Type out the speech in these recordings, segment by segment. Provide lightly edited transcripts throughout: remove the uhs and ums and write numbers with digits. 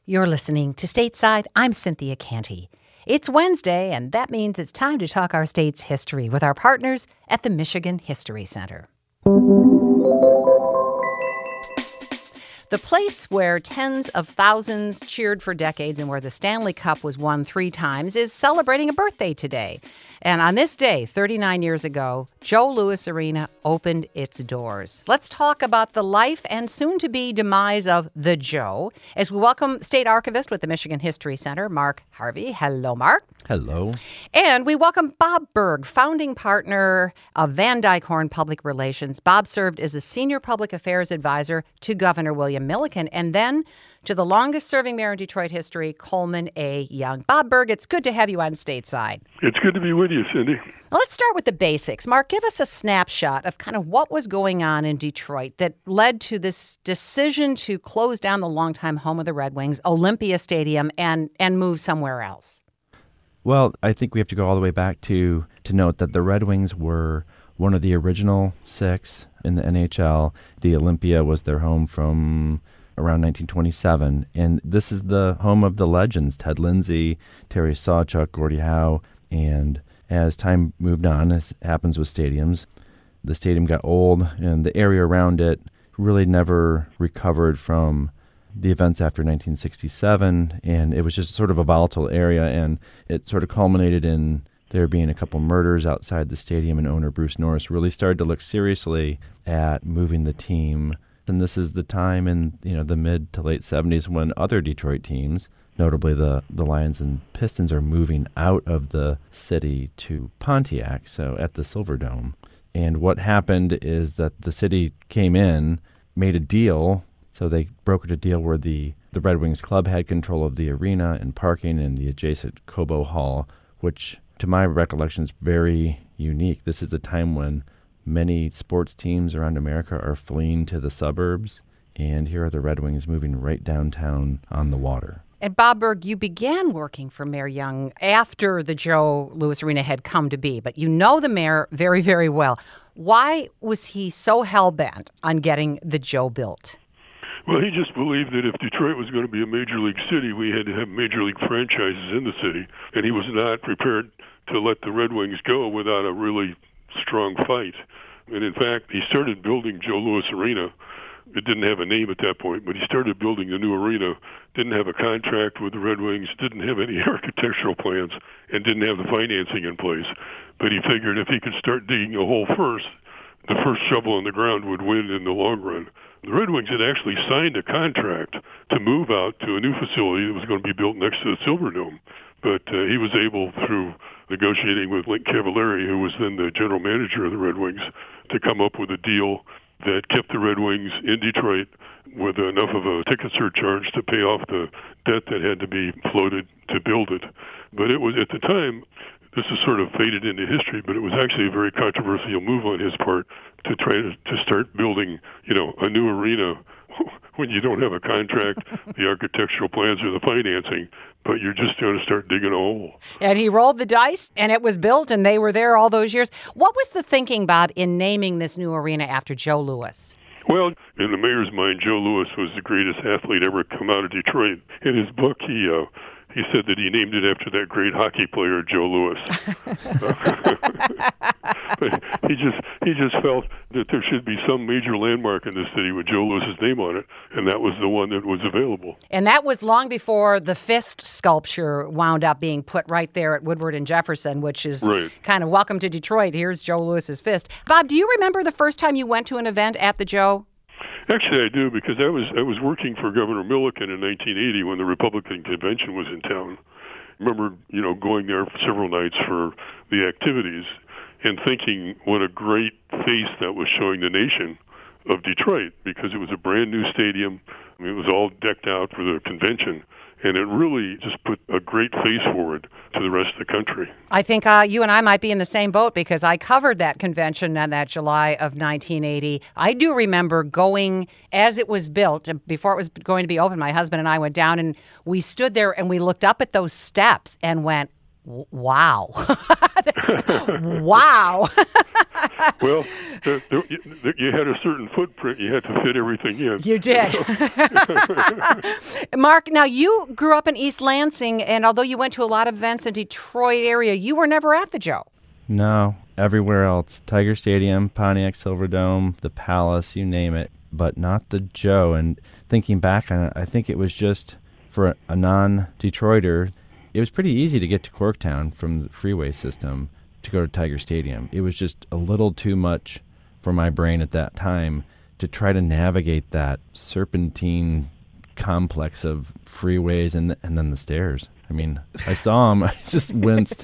You're listening to Stateside. I'm Cynthia Canty. It's Wednesday, and that means it's time to talk our state's history with our partners at the Michigan History Center. The place where tens of thousands cheered for decades and where the Stanley Cup was won 3 times is celebrating a birthday today. And on this day, 39 years ago, Joe Louis Arena opened its doors. Let's talk about the life and soon-to-be demise of the Joe as we welcome State Archivist with the Michigan History Center, Mark Harvey. Hello, Mark. Hello. And we welcome Bob Berg, founding partner of Van Dyke Horn Public Relations. Bob served as a senior public affairs advisor to Governor William Milliken and then to the longest-serving mayor in Detroit history, Coleman A. Young. Bob Berg, it's good to have you on Stateside. It's good to be with you, Cindy. Well, let's start with the basics. Mark, give us a snapshot of kind of what was going on in Detroit that led to this decision to close down the longtime home of the Red Wings, Olympia Stadium, and move somewhere else. Well, I think we have to go all the way back to note that the Red Wings were one of the original 6 in the NHL. The Olympia was their home from around 1927, and this is the home of the legends, Ted Lindsay, Terry Sawchuk, Gordie Howe, and as time moved on, as happens with stadiums, the stadium got old, and the area around it really never recovered from the events after 1967, and it was just sort of a volatile area, and it sort of culminated in there being a couple murders outside the stadium, and owner Bruce Norris really started to look seriously at moving the team. And this is the time in the mid to late 70s when other Detroit teams, notably the Lions and Pistons, are moving out of the city to Pontiac, so at the Silverdome. And what happened is that the city came in, made a deal. So they brokered a deal where the Red Wings club had control of the arena and parking and the adjacent Cobo Hall, which to my recollection is very unique. This is a time when many sports teams around America are fleeing to the suburbs, and here are the Red Wings moving right downtown on the water. And Bob Berg, you began working for Mayor Young after the Joe Louis Arena had come to be, but you know the mayor very, very well. Why was he so hell-bent on getting the Joe built? Well, he just believed that if Detroit was going to be a major league city, we had to have major league franchises in the city, and he was not prepared to let the Red Wings go without a really strong fight. And in fact, he started building Joe Louis Arena. It didn't have a name at that point, but he started building the new arena, didn't have a contract with the Red Wings, didn't have any architectural plans, and didn't have the financing in place. But he figured if he could start digging a hole first, the first shovel in the ground would win in the long run. The Red Wings had actually signed a contract to move out to a new facility that was going to be built next to the Silverdome. But he was able, through negotiating with Link Cavallari, who was then the general manager of the Red Wings, to come up with a deal that kept the Red Wings in Detroit with enough of a ticket surcharge to pay off the debt that had to be floated to build it. But it was, at the time, this is sort of faded into history, but it was actually a very controversial move on his part to try to start building, a new arena when you don't have a contract, the architectural plans, or the financing, but you're just going to start digging a hole. And he rolled the dice, and it was built, and they were there all those years. What was the thinking, Bob, in naming this new arena after Joe Louis? Well, in the mayor's mind, Joe Louis was the greatest athlete ever come out of Detroit. In his book, he said that he named it after that great hockey player, Joe Louis. But he just felt that there should be some major landmark in the city with Joe Louis's name on it, and that was the one that was available. And that was long before the fist sculpture wound up being put right there at Woodward and Jefferson, which is kind of welcome to Detroit. Here's Joe Louis's fist. Bob, do you remember the first time you went to an event at the Joe? Actually, I do, because I was working for Governor Milliken in 1980 when the Republican convention was in town. I remember, going there for several nights for the activities and thinking what a great face that was showing the nation of Detroit, because it was a brand new stadium. I mean, it was all decked out for the convention, and it really just put a great face forward to the rest of the country. I think you and I might be in the same boat, because I covered that convention in that July of 1980. I do remember going as it was built, before it was going to be open. My husband and I went down, and we stood there and we looked up at those steps and went, Wow. Wow. Well, you had a certain footprint. You had to fit everything in. You did. Mark, now you grew up in East Lansing, and although you went to a lot of events in Detroit area, you were never at the Joe. No, everywhere else. Tiger Stadium, Pontiac Silverdome, the Palace, you name it, but not the Joe. And thinking back on it, I think it was just for a non-Detroiter, it was pretty easy to get to Corktown from the freeway system to go to Tiger Stadium. It was just a little too much for my brain at that time to try to navigate that serpentine complex of freeways and then the stairs. I mean, I saw them. I just winced.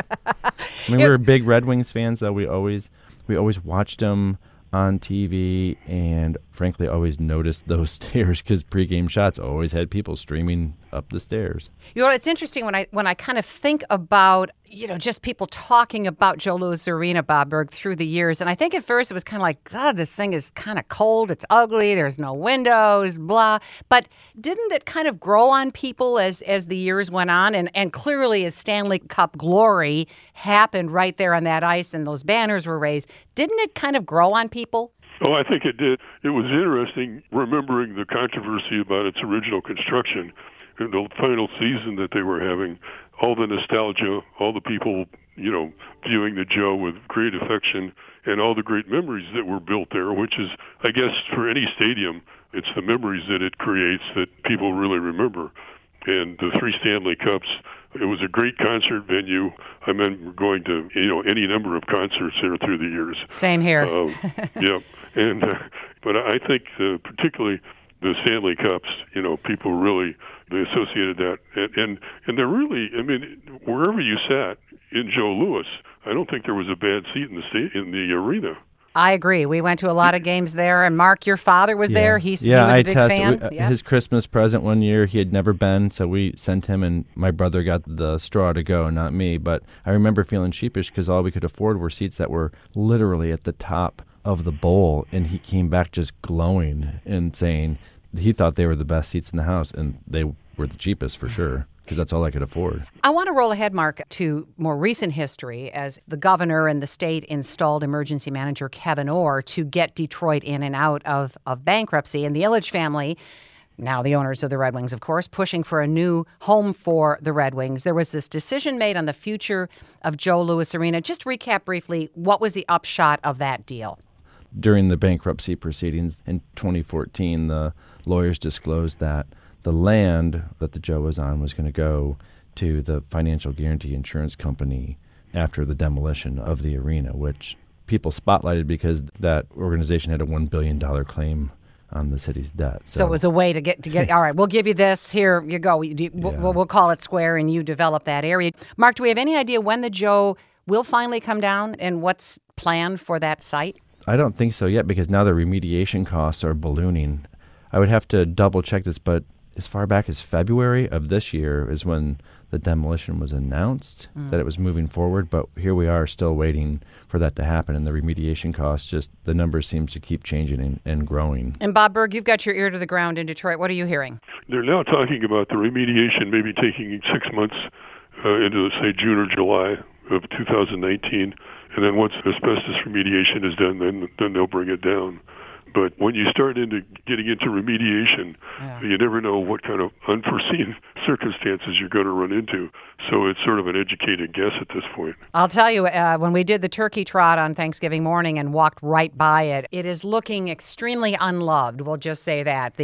I mean, we were big Red Wings fans, though. We always watched them on TV, and frankly, always noticed those stairs because pregame shots always had people streaming up the stairs. You know, it's interesting when I kind of think about, just people talking about Joe Louis Arena, Bob Burg, through the years. And I think at first it was kind of like, God, this thing is kind of cold. It's ugly. There's no windows, blah. But didn't it kind of grow on people as the years went on? And clearly as Stanley Cup glory happened right there on that ice and those banners were raised, didn't it kind of grow on people? Oh, I think it did. It was interesting remembering the controversy about its original construction, and the final season that they were having, all the nostalgia, all the people, viewing the Joe with great affection, and all the great memories that were built there, which is, I guess, for any stadium, it's the memories that it creates that people really remember. And the 3 Stanley Cups, it was a great concert venue. I remember going to, any number of concerts there through the years. Same here. Yeah. And, but I think particularly the Stanley Cups, people really, they associated that. And they're really, I mean, wherever you sat in Joe Louis, I don't think there was a bad seat in the arena. I agree. We went to a lot of games there, and Mark, your father was there. He was a big fan. His Christmas present one year, he had never been, so we sent him, and my brother got the straw to go, not me. But I remember feeling sheepish because all we could afford were seats that were literally at the top of the bowl, and he came back just glowing and saying he thought they were the best seats in the house, and they were the cheapest for sure. Because that's all I could afford. I want to roll ahead, Mark, to more recent history as the governor and the state installed emergency manager Kevin Orr to get Detroit in and out of bankruptcy. And the Ilitch family, now the owners of the Red Wings, of course, pushing for a new home for the Red Wings. There was this decision made on the future of Joe Louis Arena. Just recap briefly, what was the upshot of that deal? During the bankruptcy proceedings in 2014, the lawyers disclosed that the land that the Joe was on was going to go to the Financial Guarantee Insurance Company after the demolition of the arena, which people spotlighted because that organization had a $1 billion claim on the city's debt. So it was a way to get. All right, we'll give you this. Here you go. We'll call it square, and you develop that area. Mark, do we have any idea when the Joe will finally come down and what's planned for that site? I don't think so yet because now the remediation costs are ballooning. I would have to double check this, but as far back as February of this year is when the demolition was announced that it was moving forward. But here we are still waiting for that to happen. And the remediation costs, just the numbers seems to keep changing and growing. And Bob Burg, you've got your ear to the ground in Detroit. What are you hearing? They're now talking about the remediation maybe taking 6 months into, say, June or July of 2019. And then once asbestos remediation is done, then they'll bring it down. But when you start getting into remediation, you never know what kind of unforeseen circumstances you're going to run into. So it's sort of an educated guess at this point. I'll tell you, when we did the turkey trot on Thanksgiving morning and walked right by it, it is looking extremely unloved. We'll just say that.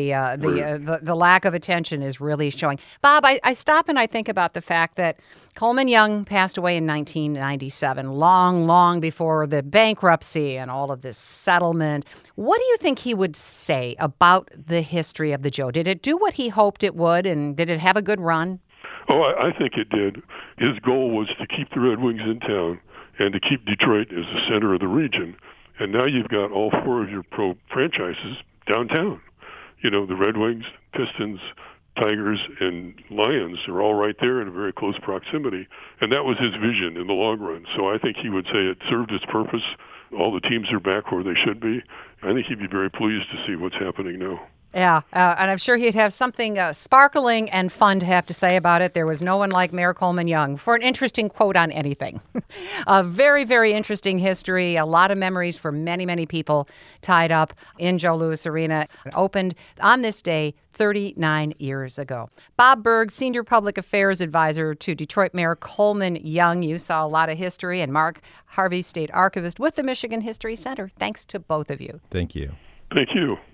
The lack of attention is really showing. Bob, I stop and I think about the fact that Coleman Young passed away in 1997, long before the bankruptcy and all of this settlement. What do you think he would say about the history of the Joe? Did it do what he hoped it would, and did it have a good run? Oh, I think it did. His goal was to keep the Red Wings in town and to keep Detroit as the center of the region. And now you've got all 4 of your pro franchises downtown. The Red Wings, Pistons, Tigers, and Lions are all right there in a very close proximity. And that was his vision in the long run. So I think he would say it served its purpose. All the teams are back where they should be. I think he'd be very pleased to see what's happening now. Yeah, and I'm sure he'd have something sparkling and fun to have to say about it. There was no one like Mayor Coleman Young for an interesting quote on anything. A very, very interesting history, a lot of memories for many, many people tied up in Joe Louis Arena. It opened on this day 39 years ago. Bob Berg, Senior Public Affairs Advisor to Detroit Mayor Coleman Young. You saw a lot of history. And Mark Harvey, State Archivist with the Michigan History Center. Thanks to both of you. Thank you. Thank you.